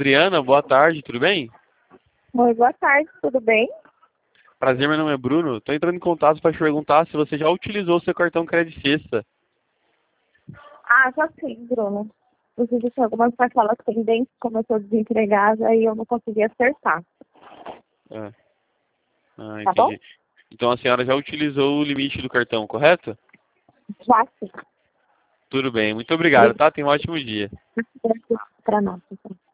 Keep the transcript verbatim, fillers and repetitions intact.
Adriana, boa tarde, tudo bem? Oi, boa tarde, tudo bem? Prazer, meu nome é Bruno. Estou entrando em contato para te perguntar se você já utilizou o seu cartão Crédito Sexta. Ah, já sim, Bruno. Inclusive, tem algumas parcelas pendentes, como eu estou desempregada e eu não consegui acertar. Ah, ah, Tá bom? entendi. Então a senhora já utilizou o limite do cartão, correto? Já sim. Tudo bem, muito obrigado, Obrigada tá? Tenha um ótimo dia. para nós. Então.